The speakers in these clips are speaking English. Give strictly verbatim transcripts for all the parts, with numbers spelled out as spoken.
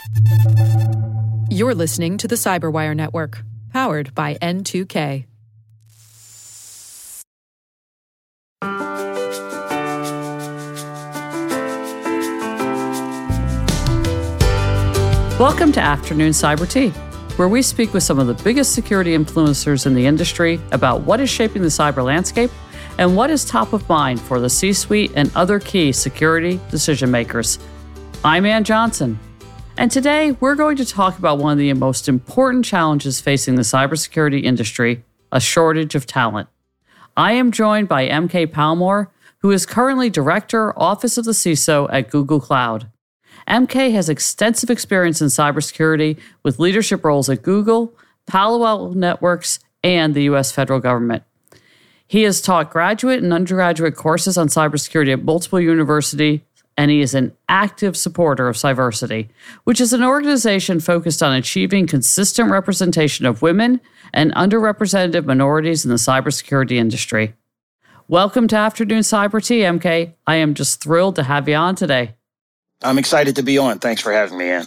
You're listening to the Cyberwire Network, powered by N two K. Welcome to Afternoon Cyber Tea, where we speak with some of the biggest security influencers in the industry about what is shaping the cyber landscape and what is top of mind for the C-suite and other key security decision makers. I'm Ann Johnson, and today we're going to talk about one of the most important challenges facing the cybersecurity industry, a shortage of talent. I am joined by M K Palmore, who is currently Director, Office of the C I S O at Google Cloud. M K has extensive experience in cybersecurity with leadership roles at Google, Palo Alto Networks, and the U S federal government. He has taught graduate and undergraduate courses on cybersecurity at multiple universities, and he is an active supporter of Cyversity, which is an organization focused on achieving consistent representation of women and underrepresented minorities in the cybersecurity industry. Welcome to Afternoon Cyber Tea, M K. I am just thrilled to have you on today. I'm excited to be on. Thanks for having me, Ann.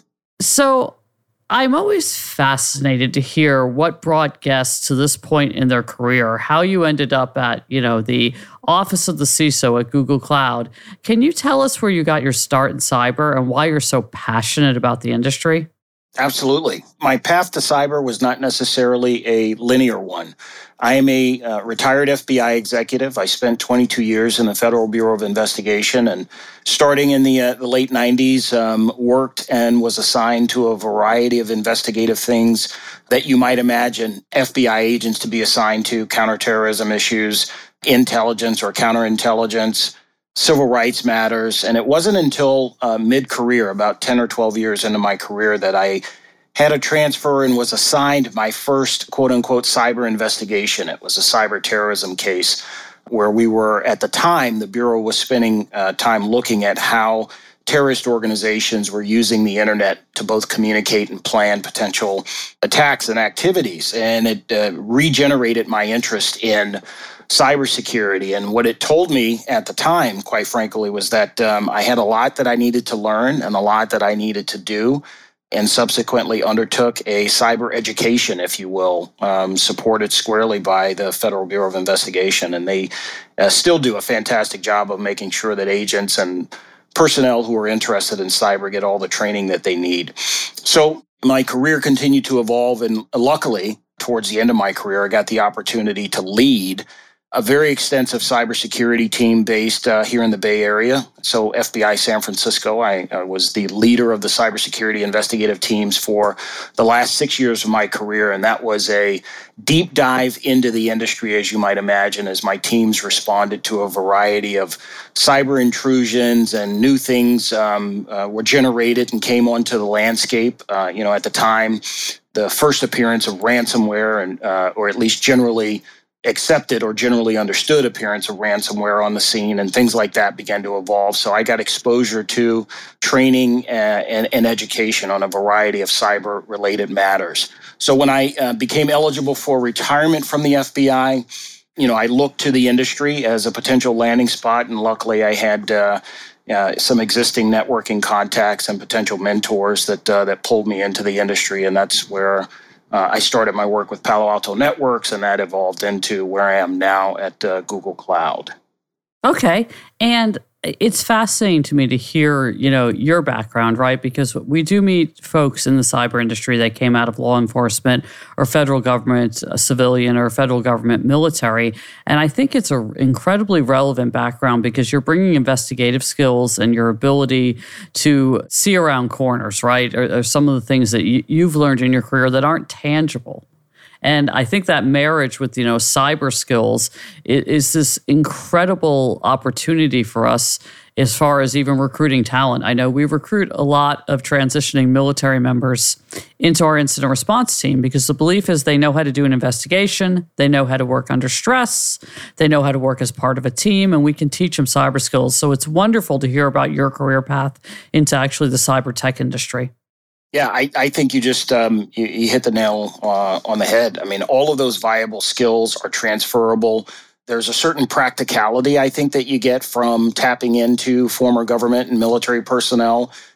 So I'm always fascinated to hear what brought guests to this point in their career, how you ended up at, you know, the Office of the C I S O at Google Cloud. Can you tell us where you got your start in cyber and why you're so passionate about the industry? Absolutely. My path to cyber was not necessarily a linear one. I am a uh, retired F B I executive. I spent twenty-two years in the Federal Bureau of Investigation, and starting in the, uh, the late nineties, um, worked and was assigned to a variety of investigative things that you might imagine F B I agents to be assigned to: counterterrorism issues, intelligence or counterintelligence, civil rights matters. And it wasn't until uh, mid-career, about ten or twelve years into my career, that I had a transfer and was assigned my first quote-unquote cyber investigation. It was a cyber terrorism case where we were, at the time, the Bureau was spending uh, time looking at how terrorist organizations were using the internet to both communicate and plan potential attacks and activities. And it uh, regenerated my interest in cybersecurity. And what it told me at the time, quite frankly, was that um, I had a lot that I needed to learn and a lot that I needed to do, and subsequently undertook a cyber education, if you will, um, supported squarely by the Federal Bureau of Investigation. And they uh, still do a fantastic job of making sure that agents and personnel who are interested in cyber get all the training that they need. So my career continued to evolve, and luckily, towards the end of my career, I got the opportunity to lead a very extensive cybersecurity team based uh, here in the Bay Area. So F B I San Francisco, I uh, was the leader of the cybersecurity investigative teams for the last six years of my career. And that was a deep dive into the industry, as you might imagine, as my teams responded to a variety of cyber intrusions and new things um, uh, were generated and came onto the landscape. Uh, you know, at the time, the first appearance of ransomware, and uh, or at least generally accepted or generally understood appearance of ransomware on the scene, and things like that began to evolve. So I got exposure to training and, and, and education on a variety of cyber-related matters. So when I uh, became eligible for retirement from the F B I, you know, I looked to the industry as a potential landing spot, and luckily I had uh, uh, some existing networking contacts and potential mentors that uh, that pulled me into the industry, and that's where Uh, I started my work with Palo Alto Networks, and that evolved into where I am now at uh, Google Cloud. Okay. And it's fascinating to me to hear, you know, your background, right? Because we do meet folks in the cyber industry that came out of law enforcement or federal government, a civilian or federal government military. And I think it's an incredibly relevant background because you're bringing investigative skills and your ability to see around corners, right? Or, or some of the things that you, you've learned in your career that aren't tangible. And I think that marriage with, you know, cyber skills is, is this incredible opportunity for us as far as even recruiting talent. I know we recruit a lot of transitioning military members into our incident response team because the belief is they know how to do an investigation, they know how to work under stress, they know how to work as part of a team, and we can teach them cyber skills. So it's wonderful to hear about your career path into actually the cyber tech industry. Yeah, I, I think you just um, you, you hit the nail uh, on the head. I mean, all of those viable skills are transferable. There's a certain practicality, I think, that you get from tapping into former government and military personnel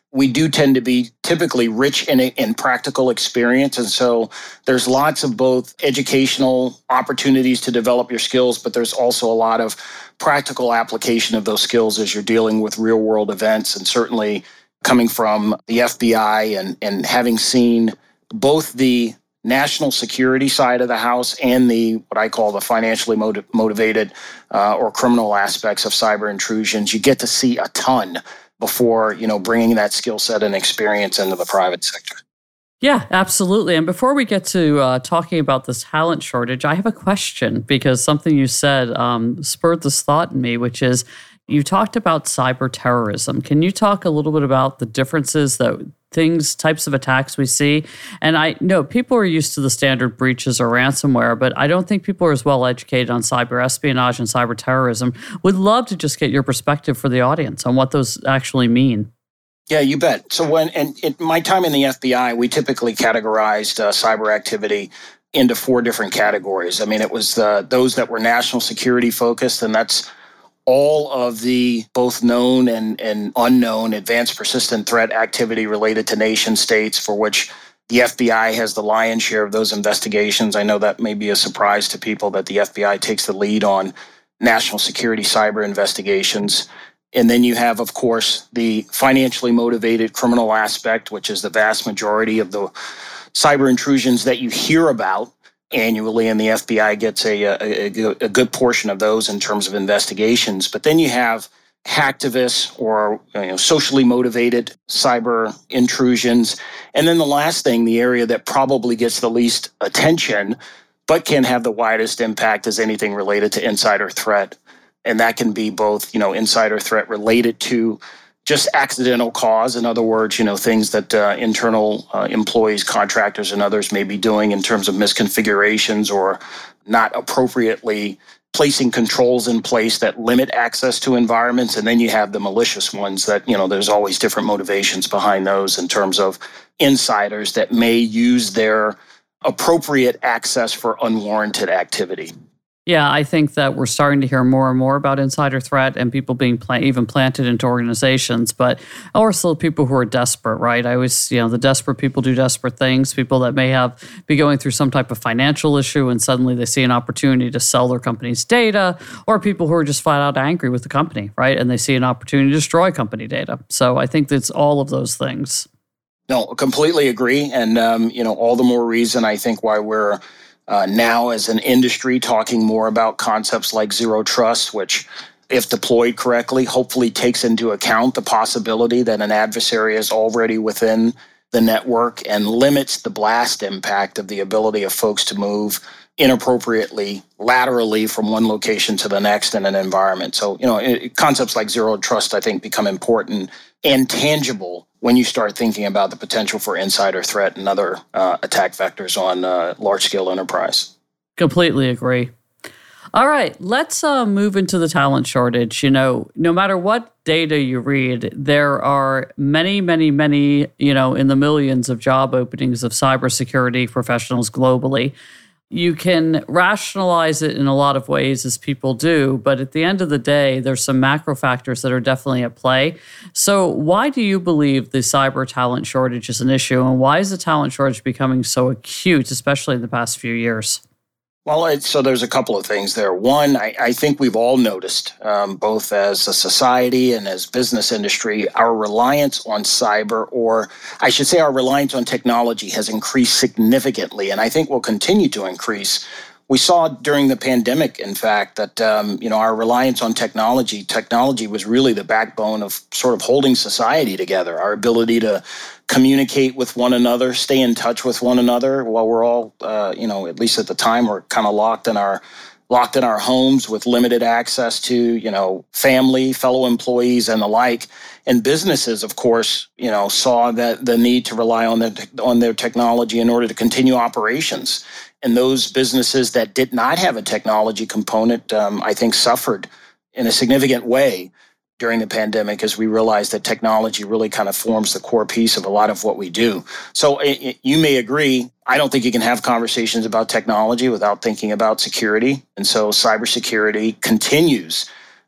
we do tend to be typically rich in, in practical experience. And so there's lots of both educational opportunities to develop your skills, but there's also a lot of practical application of those skills as you're dealing with real world events. And certainly coming from the F B I and, and having seen both the national security side of the house and the what I call the financially motiv- motivated uh, or criminal aspects of cyber intrusions, you get to see a ton before, you know, bringing that skill set and experience into the private sector. Yeah, absolutely. And before we get to uh, talking about this talent shortage, I have a question because something you said um, spurred this thought in me, which is you talked about cyber terrorism. Can you talk a little bit about the differences that things, types of attacks we see? And I know people are used to the standard breaches or ransomware, but I don't think people are as well educated on cyber espionage and cyber terrorism. Would love to just get your perspective for the audience on what those actually mean. Yeah, you bet. So when, and in my time in the F B I, we typically categorized uh, cyber activity into four different categories. I mean, it was uh, those that were national security focused, and that's all of the both known and, and unknown advanced persistent threat activity related to nation states, for which the F B I has the lion's share of those investigations. I know that may be a surprise to people that the F B I takes the lead on national security cyber investigations. And then you have, of course, the financially motivated criminal aspect, which is the vast majority of the cyber intrusions that you hear about annually, and the F B I gets a, a, a good portion of those in terms of investigations. But then you have hacktivists or you know, socially motivated cyber intrusions. And then the last thing, the area that probably gets the least attention, but can have the widest impact, is anything related to insider threat. And that can be both, you know, insider threat related to just accidental cause. In other words, you know, things that uh, internal uh, employees, contractors, and others may be doing in terms of misconfigurations or not appropriately placing controls in place that limit access to environments. And then you have the malicious ones that, you know, there's always different motivations behind those in terms of insiders that may use their appropriate access for unwarranted activity. Yeah, I think that we're starting to hear more and more about insider threat and people being pla- even planted into organizations, but also people who are desperate, right? I always, you know, the desperate people do desperate things, people that may have be going through some type of financial issue and suddenly they see an opportunity to sell their company's data, or people who are just flat out angry with the company, right? And they see an opportunity to destroy company data. So I think it's all of those things. No, completely agree. And, um, you know, all the more reason I think why we're Uh, now, as an industry, talking more about concepts like zero trust, which, if deployed correctly, hopefully takes into account the possibility that an adversary is already within the network and limits the blast impact of the ability of folks to move inappropriately laterally from one location to the next in an environment. So, you know, it, concepts like zero trust, I think, become important and tangible when you start thinking about the potential for insider threat and other uh, attack vectors on uh, large-scale enterprise. Completely agree. All right, let's uh, move into the talent shortage. You know, no matter what data you read, there are many, many, many, you know, in the millions of job openings of cybersecurity professionals globally. You can rationalize it in a lot of ways, as people do, but at the end of the day, there's some macro factors that are definitely at play. So why do you believe the cyber talent shortage is an issue, and why is the talent shortage becoming so acute, especially in the past few years? Well, it, so there's a couple of things there. One, I, I think we've all noticed, um, both as a society and as business industry, our reliance on cyber, or I should say our reliance on technology, has increased significantly, and I think will continue to increase. We saw during the pandemic, in fact, that um, you know our reliance on technology, technology was really the backbone of sort of holding society together, our ability to communicate with one another, stay in touch with one another while we're all, uh, you know, at least at the time, we're kind of locked in our locked in our homes with limited access to, you know, family, fellow employees, and the like. And businesses, of course, you know, saw that the need to rely on their on their technology in order to continue operations. And those businesses that did not have a technology component, um, I think, suffered in a significant way during the pandemic, as we realized that technology really kind of forms the core piece of a lot of what we do. So it, it, you may agree, I don't think you can have conversations about technology without thinking about security. And so cybersecurity continues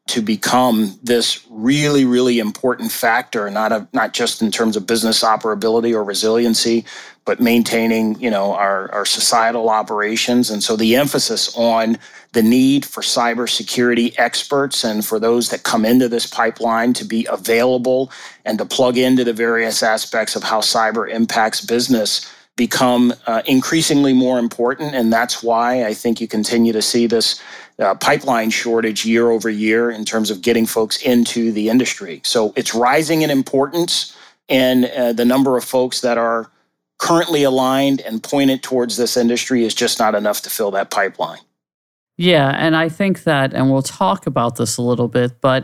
to become this really, really important factor, not a, not just in terms of business operability or resiliency, but maintaining, you know, our, our societal operations. And so the emphasis on the need for cybersecurity experts and for those that come into this pipeline to be available and to plug into the various aspects of how cyber impacts business become uh, increasingly more important. And that's why I think you continue to see this uh, pipeline shortage year over year in terms of getting folks into the industry. So it's rising in importance, and uh, the number of folks that are currently aligned and pointed towards this industry is just not enough to fill that pipeline. Yeah, and I think that, and we'll talk about this a little bit, but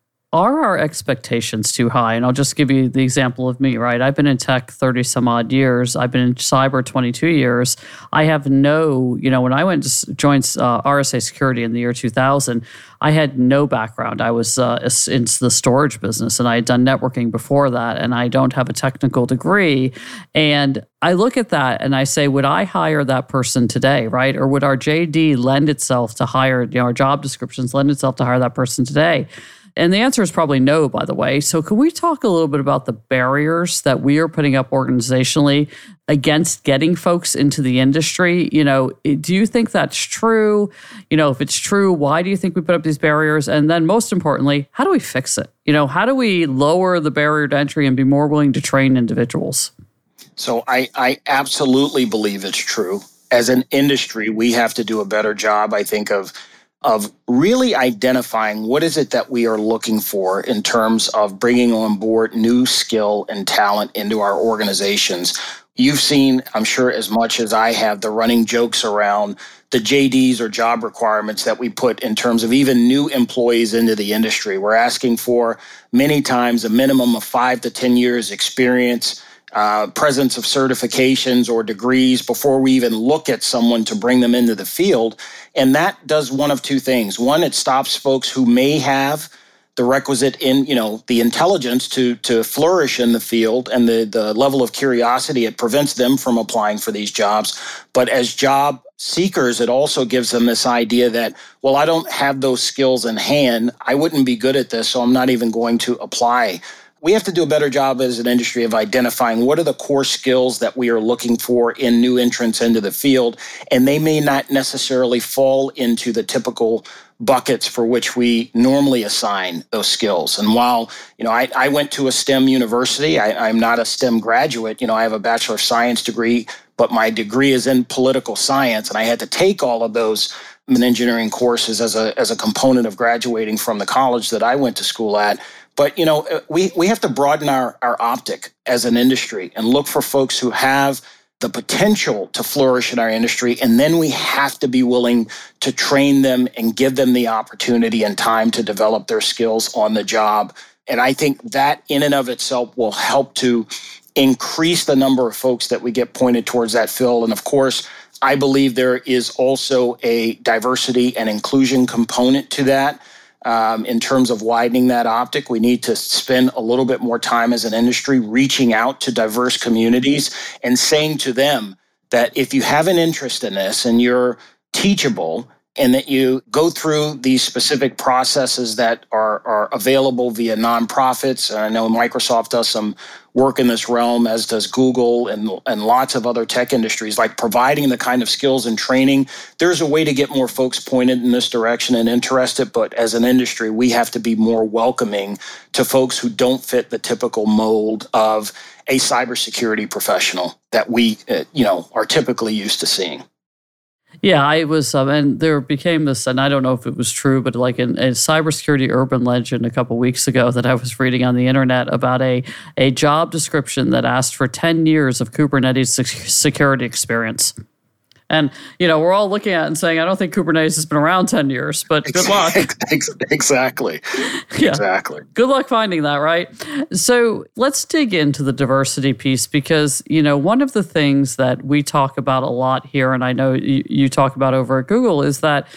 are our expectations too high? And I'll just give you the example of me, right? I've been in tech thirty some odd years. I've been in cyber twenty-two years. I have no, you know, when I went to join uh, R S A Security in the year two thousand, I had no background. I was uh, in the storage business, and I had done networking before that, and I don't have a technical degree. And I look at that and I say, would I hire that person today, right? Or would our J D lend itself to hire, you know, our job descriptions lend itself to hire that person today? And the answer is probably no, by the way. So can we talk a little bit about the barriers that we are putting up organizationally against getting folks into the industry? You know, do you think that's true? You know, if it's true, why do you think we put up these barriers? And then most importantly, how do we fix it? You know, how do we lower the barrier to entry and be more willing to train individuals? So I, I absolutely believe it's true. As an industry, we have to do a better job, I think, of of really identifying what is it that we are looking for in terms of bringing on board new skill and talent into our organizations. You've seen, I'm sure as much as I have, the running jokes around the J Ds or job requirements that we put in terms of even new employees into the industry. We're asking for many times a minimum of five to ten years experience, Uh, presence of certifications or degrees before we even look at someone to bring them into the field. And that does one of two things. One, it stops folks who may have the requisite in, you know, the intelligence to to flourish in the field and the, the level of curiosity. It prevents them from applying for these jobs. But as job seekers, it also gives them this idea that, well, I don't have those skills in hand. I wouldn't be good at this, so I'm not even going to apply. We have to do a better job as an industry of identifying what are the core skills that we are looking for in new entrants into the field, and they may not necessarily fall into the typical buckets for which we normally assign those skills. And while, you know, I, I went to a STEM university, I, I'm not a STEM graduate. You know, I have a Bachelor of Science degree, but my degree is in political science, and I had to take all of those engineering courses as a as a component of graduating from the college that I went to school at. But, you know, we, we have to broaden our, our optic as an industry and look for folks who have the potential to flourish in our industry. And then we have to be willing to train them and give them the opportunity and time to develop their skills on the job. And I think that in and of itself will help to increase the number of folks that we get pointed towards that field. And of course, I believe there is also a diversity and inclusion component to that. Um, in terms of widening that optic, we need to spend a little bit more time as an industry reaching out to diverse communities and saying to them that if you have an interest in this and you're teachable and that you go through these specific processes that are, are available via nonprofits. I know Microsoft does some work in this realm, as does Google and, and lots of other tech industries, like providing the kind of skills and training. There's a way to get more folks pointed in this direction and interested, but as an industry, we have to be more welcoming to folks who don't fit the typical mold of a cybersecurity professional that we, uh, you know, are typically used to seeing. Yeah, I was, um, and there became this, and I don't know if it was true, but like in a cybersecurity urban legend a couple weeks ago that I was reading on the internet about a a job description that asked for ten years of Kubernetes security experience. And, you know, we're all looking at it and saying, I don't think Kubernetes has been around ten years, but good luck. Exactly. Yeah. Exactly. Good luck finding that, right? So let's dig into the diversity piece because, you know, one of the things that we talk about a lot here, and I know you, you talk about over at Google, is that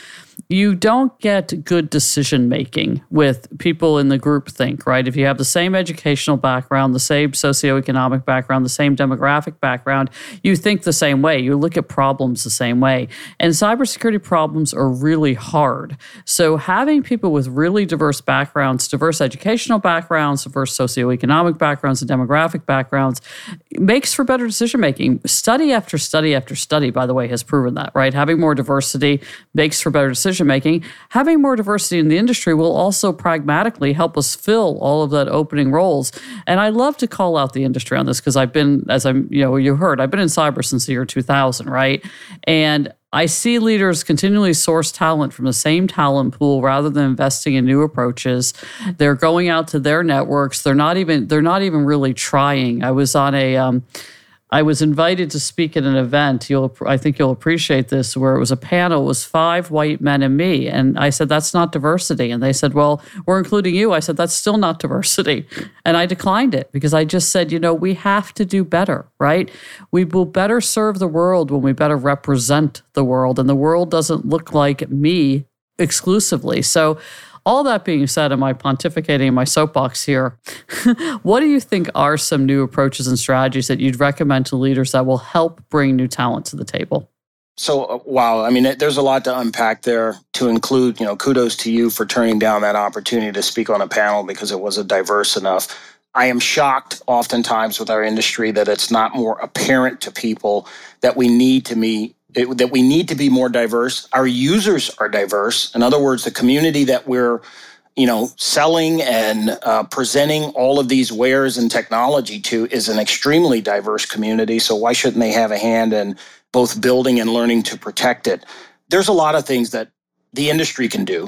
you don't get good decision making with people in the group think, right? If you have the same educational background, the same socioeconomic background, the same demographic background, you think the same way. You look at problems the same way. And cybersecurity problems are really hard. So having people with really diverse backgrounds, diverse educational backgrounds, diverse socioeconomic backgrounds, and demographic backgrounds makes for better decision making. Study after study after study, by the way, has proven that, right? Having more diversity makes for better decision making. Having more diversity in the industry will also pragmatically help us fill all of that opening roles. And I love to call out the industry on this because I've been, as I'm, you know, you heard, I've been in cyber since the year two thousand, right? And I see leaders continually source talent from the same talent pool rather than investing in new approaches. They're going out to their networks. They're not even, they're not even really trying. I was on a, um, I was invited to speak at an event. You'll, I think you'll appreciate this, where it was a panel. It was five white men and me. And I said, that's not diversity. And they said, well, we're including you. I said, that's still not diversity. And I declined it because I just said, you know, we have to do better, right? We will better serve the world when we better represent the world. And the world doesn't look like me exclusively. So all that being said, am I pontificating in my soapbox here? What do you think are some new approaches and strategies that you'd recommend to leaders that will help bring new talent to the table? So, uh, wow, I mean, there's a lot to unpack there, to include, you know, kudos to you for turning down that opportunity to speak on a panel because it wasn't diverse enough. I am shocked oftentimes with our industry that it's not more apparent to people that we need to meet It, that we need to be more diverse. Our users are diverse. In other words, the community that we're, you know, selling and uh, presenting all of these wares and technology to is an extremely diverse community. So why shouldn't they have a hand in both building and learning to protect it? There's a lot of things that the industry can do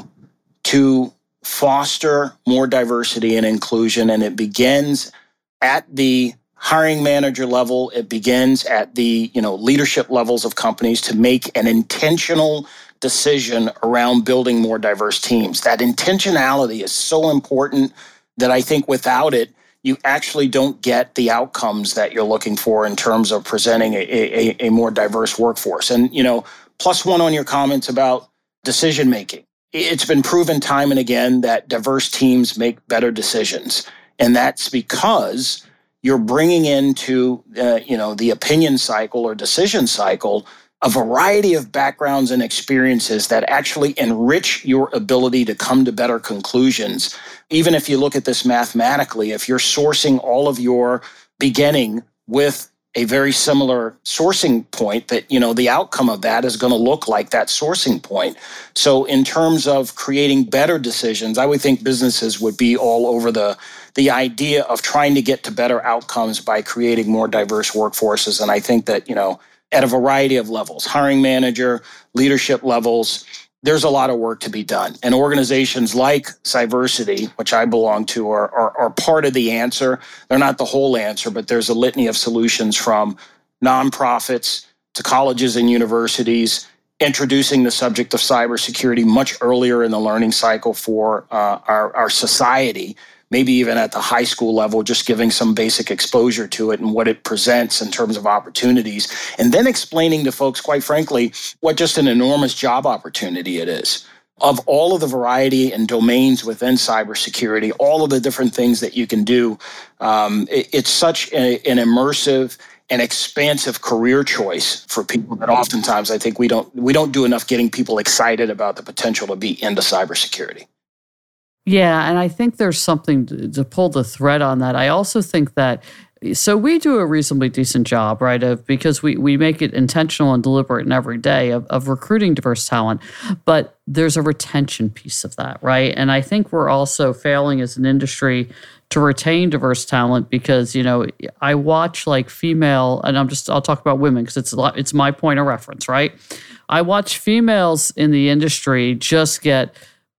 to foster more diversity and inclusion, and it begins at the hiring manager level. It begins at the, you know, leadership levels of companies to make an intentional decision around building more diverse teams. That intentionality is so important that I think without it, you actually don't get the outcomes that you're looking for in terms of presenting a, a, a more diverse workforce. And, you know, plus one on your comments about decision making. It's been proven time and again that diverse teams make better decisions. And that's because you're bringing into, uh, you know, the opinion cycle or decision cycle a variety of backgrounds and experiences that actually enrich your ability to come to better conclusions. Even if you look at this mathematically, if you're sourcing all of your beginning with a very similar sourcing point, that, you know, the outcome of that is going to look like that sourcing point. So in terms of creating better decisions, I would think businesses would be all over the the idea of trying to get to better outcomes by creating more diverse workforces. And I think that, you know, at a variety of levels, hiring manager, leadership levels, there's a lot of work to be done. And organizations like Cyversity, which I belong to, are, are, are part of the answer. They're not the whole answer, but there's a litany of solutions from nonprofits to colleges and universities, introducing the subject of cybersecurity much earlier in the learning cycle for uh, our, our society. Maybe even at the high school level, just giving some basic exposure to it and what it presents in terms of opportunities. And then explaining to folks, quite frankly, what just an enormous job opportunity it is. Of all of the variety and domains within cybersecurity, all of the different things that you can do, um, it, it's such a, an immersive and expansive career choice for people that oftentimes I think we don't we don't do enough getting people excited about the potential to be into cybersecurity. Yeah, and I think there's something to, to pull the thread on that. I also think that, so we do a reasonably decent job, right, of because we, we make it intentional and deliberate in every day of, of recruiting diverse talent, but there's a retention piece of that, right? And I think we're also failing as an industry to retain diverse talent because, you know, I watch like female, and I'm just, I'll talk about women because it's a lot, it's my point of reference, right? I watch females in the industry just get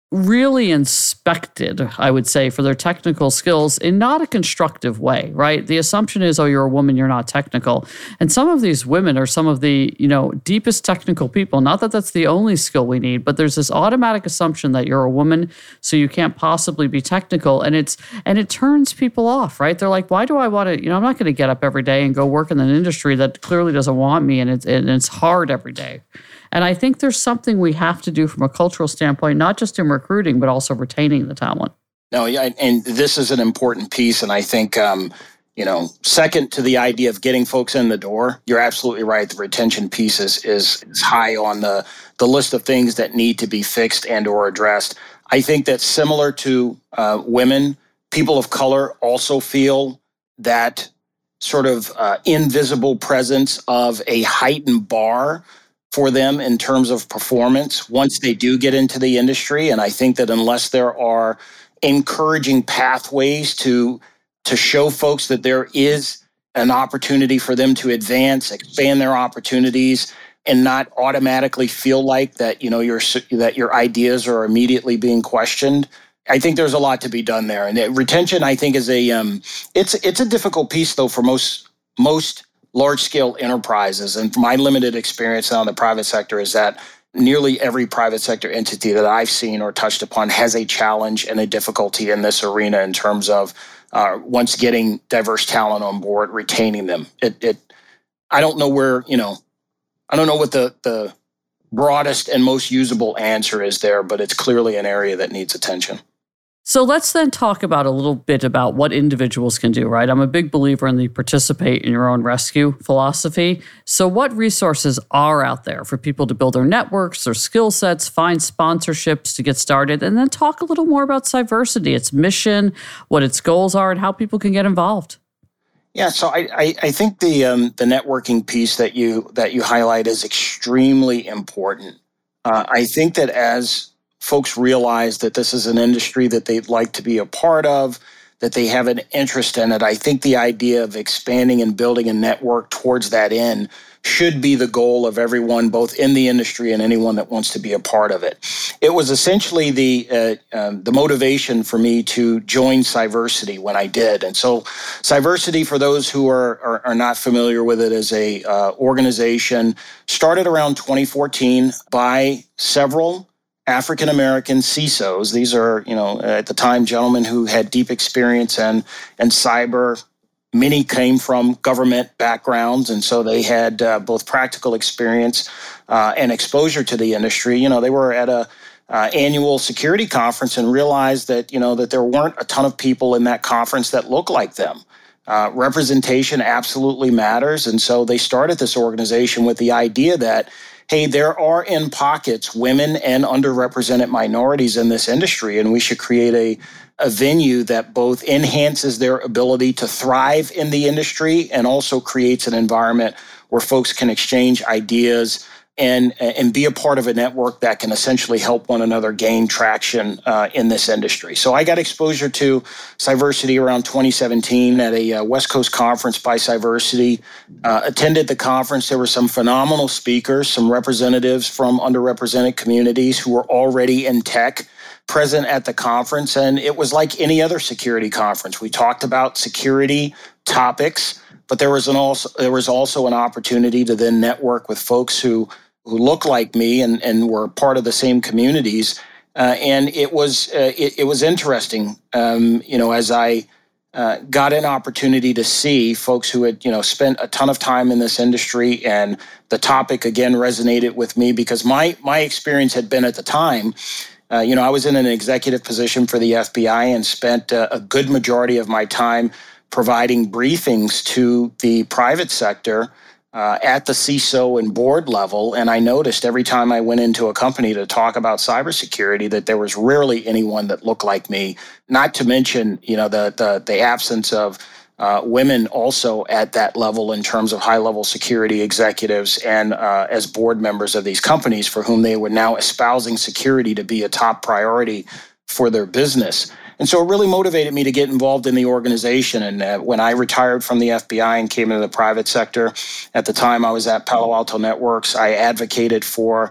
really inspected, I would say, for their technical skills in not a constructive way, right? The assumption is, oh, you're a woman, you're not technical. And some of these women are some of the, you know, deepest technical people. Not that that's the only skill we need, but there's this automatic assumption that you're a woman, so you can't possibly be technical. And it's and it turns people off, right? They're like, why do I want to, you know, I'm not going to get up every day and go work in an industry that clearly doesn't want me, and it's and it's hard every day. And I think there's something we have to do from a cultural standpoint, not just in recruiting, but also retaining the talent. No, yeah, and this is an important piece. And I think, um, you know, second to the idea of getting folks in the door, you're absolutely right. The retention piece is, is, is high on the, the list of things that need to be fixed and or addressed. I think that similar to uh, women, people of color also feel that sort of uh, invisible presence of a heightened bar for them in terms of performance once they do get into the industry. And I think that unless there are encouraging pathways to to show folks that there is an opportunity for them to advance, expand their opportunities, and not automatically feel like that, you know, your that your ideas are immediately being questioned, I think there's a lot to be done there. And retention, I think, is a um, it's it's a difficult piece though for most most. large-scale enterprises. And from my limited experience now in the private sector is that nearly every private sector entity that I've seen or touched upon has a challenge and a difficulty in this arena in terms of uh, once getting diverse talent on board, retaining them. It, it, I don't know where, you know, I don't know what the, the broadest and most usable answer is there, but it's clearly an area that needs attention. So let's then talk about a little bit about what individuals can do, right? I'm a big believer in the participate in your own rescue philosophy. So what resources are out there for people to build their networks, their skill sets, find sponsorships to get started, and then talk a little more about Cyversity, its mission, what its goals are, and how people can get involved? Yeah, so I, I, I think the um, the networking piece that you that you highlight is extremely important. Uh, I think that as folks realize that this is an industry that they'd like to be a part of, that they have an interest in it, I think the idea of expanding and building a network towards that end should be the goal of everyone, both in the industry and anyone that wants to be a part of it. It was essentially the uh, um, the motivation for me to join Cyversity when I did. And so Cyversity, for those who are, are, are not familiar with it, is a uh, organization started around twenty fourteen by several African-American C I S Os. These are, you know, at the time, gentlemen who had deep experience in, in cyber. Many came from government backgrounds, and so they had uh, both practical experience uh, and exposure to the industry. You know, they were at a uh, annual security conference and realized that, you know, that there weren't a ton of people in that conference that looked like them. Uh, representation absolutely matters, and so they started this organization with the idea that, hey, there are in pockets women and underrepresented minorities in this industry, and we should create a, a venue that both enhances their ability to thrive in the industry and also creates an environment where folks can exchange ideas and, and be a part of a network that can essentially help one another gain traction uh, in this industry. So I got exposure to Cyversity around twenty seventeen at a uh, West Coast conference by Cyversity. Uh, attended the conference. There were some phenomenal speakers, some representatives from underrepresented communities who were already in tech present at the conference. And it was like any other security conference. We talked about security topics, but there was an also there was also an opportunity to then network with folks who who look like me and, and were part of the same communities. Uh, and it was uh, it, it was interesting, um, you know, as I uh, got an opportunity to see folks who had, you know, spent a ton of time in this industry, and the topic again resonated with me because my my experience had been at the time, uh, you know, I was in an executive position for the F B I and spent uh, a good majority of my time providing briefings to the private sector Uh, at the C I S O and board level. And I noticed every time I went into a company to talk about cybersecurity that there was rarely anyone that looked like me, not to mention, you know, the the, the absence of uh, women also at that level in terms of high-level security executives and uh, as board members of these companies for whom they were now espousing security to be a top priority for their business. And so it really motivated me to get involved in the organization. And uh, when I retired from the F B I and came into the private sector, at the time I was at Palo Alto Networks, I advocated for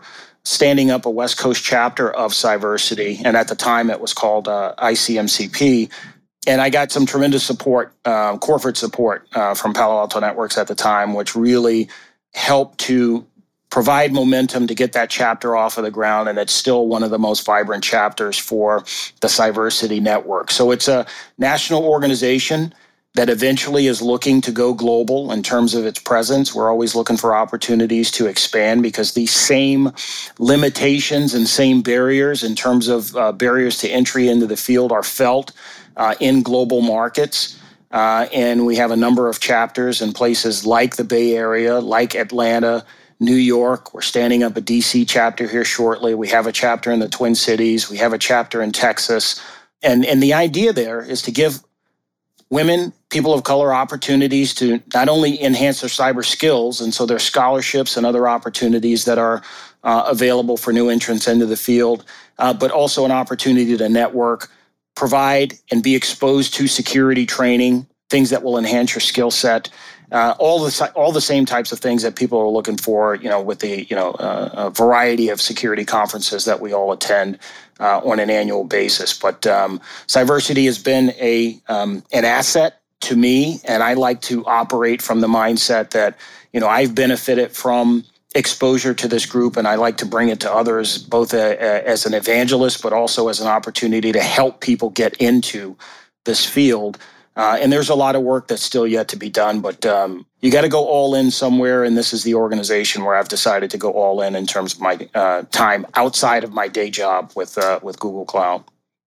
standing up a West Coast chapter of Cyversity, and at the time it was called uh, I C M C P. And I got some tremendous support, uh, corporate support uh, from Palo Alto Networks at the time, which really helped to provide momentum to get that chapter off of the ground. And it's still one of the most vibrant chapters for the Cyversity Network. So it's a national organization that eventually is looking to go global in terms of its presence. We're always looking for opportunities to expand because these same limitations and same barriers in terms of uh, barriers to entry into the field are felt uh, in global markets. Uh, and we have a number of chapters in places like the Bay Area, like Atlanta, New York. We're standing up a D C chapter here shortly. We have a chapter in the Twin Cities. We have a chapter in Texas. And, and the idea there is to give women, people of color, opportunities to not only enhance their cyber skills, and so there's scholarships and other opportunities that are uh, available for new entrants into the field, uh, but also an opportunity to network, provide and be exposed to security training, things that will enhance your skill set, uh, all the all the same types of things that people are looking for, you know, with the you know uh, a variety of security conferences that we all attend uh, on an annual basis. But um, Cyversity has been a um, an asset to me, and I like to operate from the mindset that you know I've benefited from exposure to this group, and I like to bring it to others, both a, a, as an evangelist, but also as an opportunity to help people get into this field. Uh, and there's a lot of work that's still yet to be done, but um, you got to go all in somewhere, and this is the organization where I've decided to go all in in terms of my uh, time outside of my day job with uh, with Google Cloud.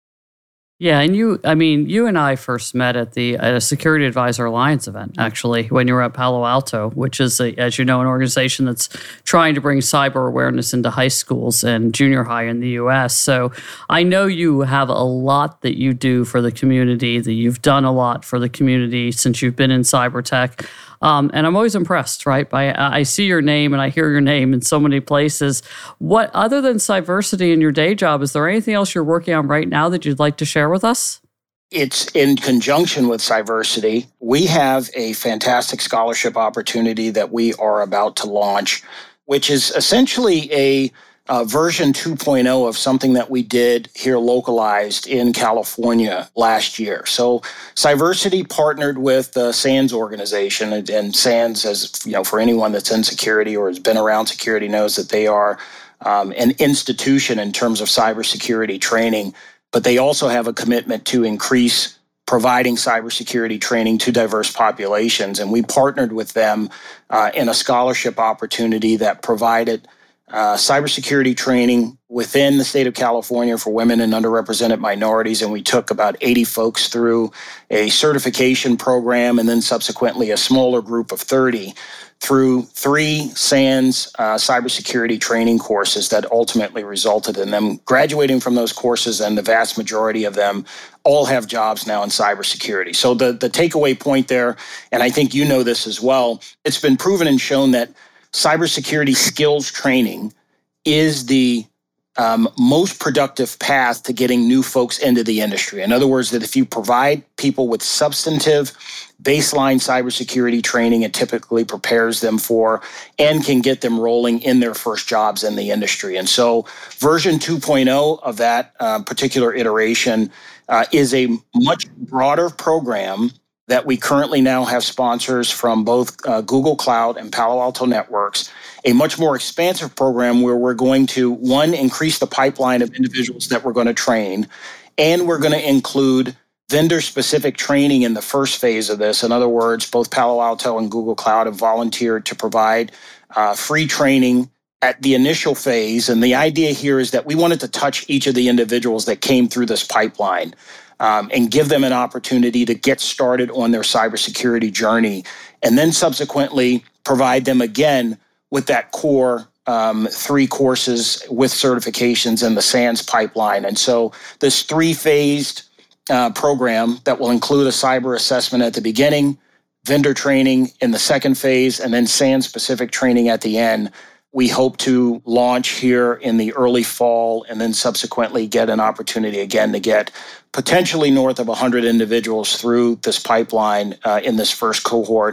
Yeah, and you, I mean, you and I first met at the at a Security Advisor Alliance event, actually, when you were at Palo Alto, which is, a, as you know, an organization that's trying to bring cyber awareness into high schools and junior high in the U S. So I know you have a lot that you do for the community, that you've done a lot for the community since you've been in cyber tech. Um, and I'm always impressed, right? By I see your name and I hear your name in so many places. What, other than Cyversity in your day job, is there anything else you're working on right now that you'd like to share with us? It's in conjunction with Cyversity. We have a fantastic scholarship opportunity that we are about to launch, which is essentially a Uh, version two point oh of something that we did here localized in California last year. So Cyversity partnered with the SANS organization, and, and SANS, as you know, for anyone that's in security or has been around security, knows that they are um, an institution in terms of cybersecurity training, but they also have a commitment to increase providing cybersecurity training to diverse populations. And we partnered with them uh, in a scholarship opportunity that provided Uh, cybersecurity training within the state of California for women and underrepresented minorities. And we took about eighty folks through a certification program, and then subsequently a smaller group of thirty through three SANS uh, cybersecurity training courses that ultimately resulted in them graduating from those courses, and the vast majority of them all have jobs now in cybersecurity. So the, the takeaway point there, and I think you know this as well, it's been proven and shown that cybersecurity skills training is the um, most productive path to getting new folks into the industry. In other words, that if you provide people with substantive baseline cybersecurity training, it typically prepares them for and can get them rolling in their first jobs in the industry. And so version two point oh of that uh, particular iteration uh, is a much broader program that we currently now have sponsors from both uh, Google Cloud and Palo Alto Networks, a much more expansive program where we're going to, one, increase the pipeline of individuals that we're going to train, and we're going to include vendor-specific training in the first phase of this. In other words, both Palo Alto and Google Cloud have volunteered to provide uh, free training at the initial phase. And the idea here is that we wanted to touch each of the individuals that came through this pipeline, Um, and give them an opportunity to get started on their cybersecurity journey, and then subsequently provide them again with that core um, three courses with certifications in the SANS pipeline. And so this three-phased uh, program that will include a cyber assessment at the beginning, vendor training in the second phase, and then SANS-specific training at the end, we hope to launch here in the early fall, and then subsequently get an opportunity again to get potentially north of one hundred individuals through this pipeline uh, in this first cohort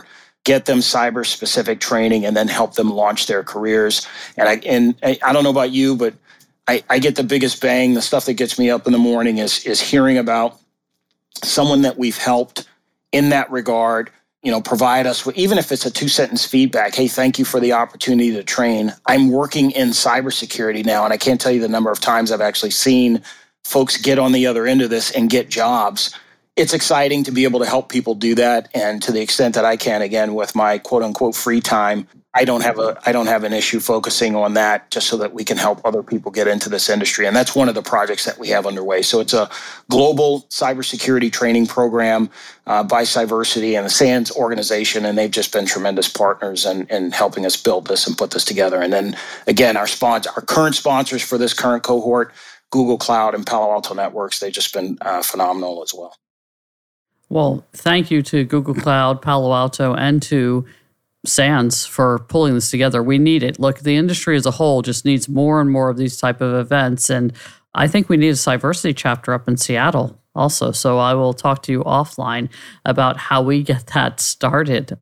get them cyber-specific training, and then help them launch their careers. And I and I don't know about you, but I, I get the biggest bang. The stuff that gets me up in the morning is is hearing about someone that we've helped in that regard, you know, provide us with, even if it's a two-sentence feedback, hey, thank you for the opportunity to train. I'm working in cybersecurity now, and I can't tell you the number of times I've actually seen folks get on the other end of this and get jobs. It's exciting to be able to help people do that, and to the extent that I can, again, with my quote-unquote free time, I don't have a I don't have an issue focusing on that, just so that we can help other people get into this industry. And that's one of the projects that we have underway. So it's a global cybersecurity training program uh, by Cyversity and the SANS organization, and they've just been tremendous partners in, in helping us build this and put this together. And then again, our sponsor, our current sponsors for this current cohort, Google Cloud and Palo Alto Networks, they've just been uh, phenomenal as well. Well, thank you to Google Cloud, Palo Alto, and to SANS for pulling this together. We need it. Look, the industry as a whole just needs more and more of these type of events. And I think we need a Cyversity chapter up in Seattle also. So I will talk to you offline about how we get that started.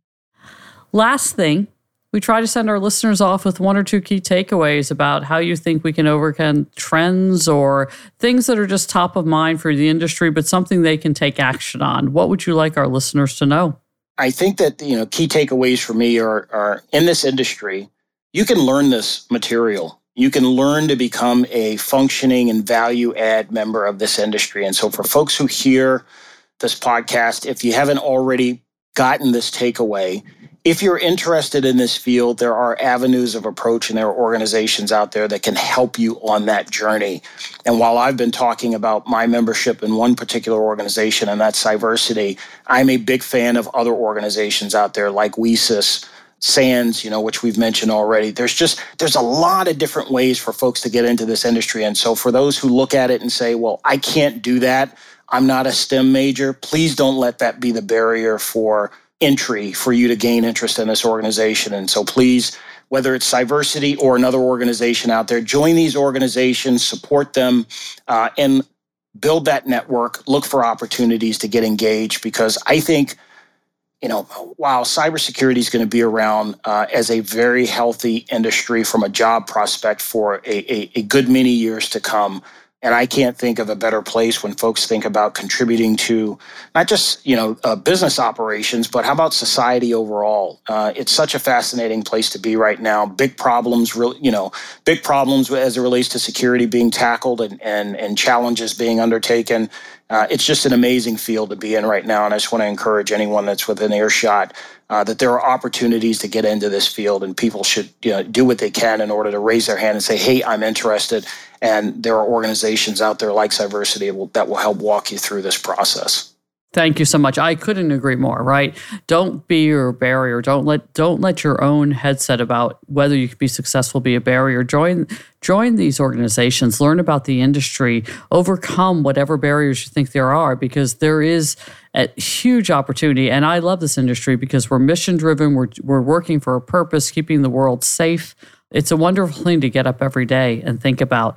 Last thing, we try to send our listeners off with one or two key takeaways about how you think we can overcome trends or things that are just top of mind for the industry, but something they can take action on. What would you like our listeners to know? I think that, you know, key takeaways for me are, are in this industry, you can learn this material. You can learn to become a functioning and value add member of this industry. And so for folks who hear this podcast, if you haven't already gotten this takeaway, if you're interested in this field, there are avenues of approach and there are organizations out there that can help you on that journey. And while I've been talking about my membership in one particular organization, and that's Cyversity, I'm a big fan of other organizations out there like W E S I S, SANS, you know, which we've mentioned already. There's just, there's a lot of different ways for folks to get into this industry. And so for those who look at it and say, well, I can't do that, I'm not a STEM major, please don't let that be the barrier for entry for you to gain interest in this organization. And so please, whether it's Cyversity or another organization out there, join these organizations, support them, uh, and build that network, look for opportunities to get engaged, because I think, you know, while cybersecurity is going to be around uh, as a very healthy industry from a job prospect for a, a, a good many years to come, and I can't think of a better place when folks think about contributing to not just, you know, uh, business operations, but how about society overall? Uh, it's such a fascinating place to be right now. Big problems, real, you know, big problems as it relates to security being tackled and and, and challenges being undertaken. Uh, it's just an amazing field to be in right now. And I just want to encourage anyone that's within earshot uh, that there are opportunities to get into this field, and people should, you know, do what they can in order to raise their hand and say, hey, I'm interested. And there are organizations out there like Cyversity that will, that will help walk you through this process. Thank you so much. I couldn't agree more, right? Don't be your barrier. Don't let don't let your own headset about whether you could be successful be a barrier. Join join these organizations, learn about the industry, overcome whatever barriers you think there are, because there is a huge opportunity. And I love this industry because we're mission driven. We're we're working for a purpose, keeping the world safe. It's a wonderful thing to get up every day and think about.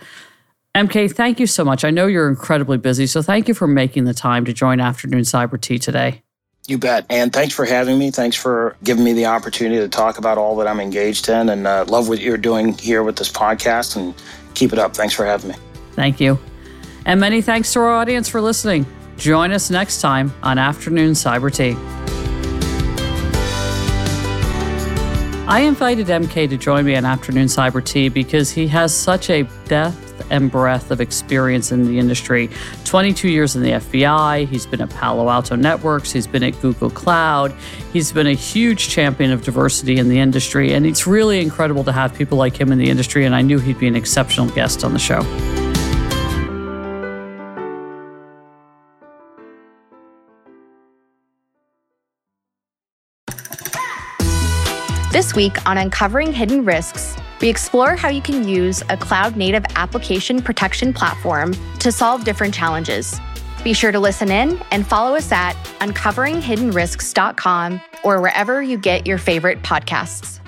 M K, thank you so much. I know you're incredibly busy, so thank you for making the time to join Afternoon Cyber Tea today. You bet. And thanks for having me. Thanks for giving me the opportunity to talk about all that I'm engaged in, and uh, love what you're doing here with this podcast, and keep it up. Thanks for having me. Thank you. And many thanks to our audience for listening. Join us next time on Afternoon Cyber Tea. I invited M K to join me on Afternoon Cyber Tea because he has such a depth and breadth of experience in the industry. twenty-two years in the F B I, he's been at Palo Alto Networks, he's been at Google Cloud, he's been a huge champion of diversity in the industry, and it's really incredible to have people like him in the industry, and I knew he'd be an exceptional guest on the show. This week on Uncovering Hidden Risks, we explore how you can use a cloud-native application protection platform to solve different challenges. Be sure to listen in and follow us at uncovering hidden risks dot com or wherever you get your favorite podcasts.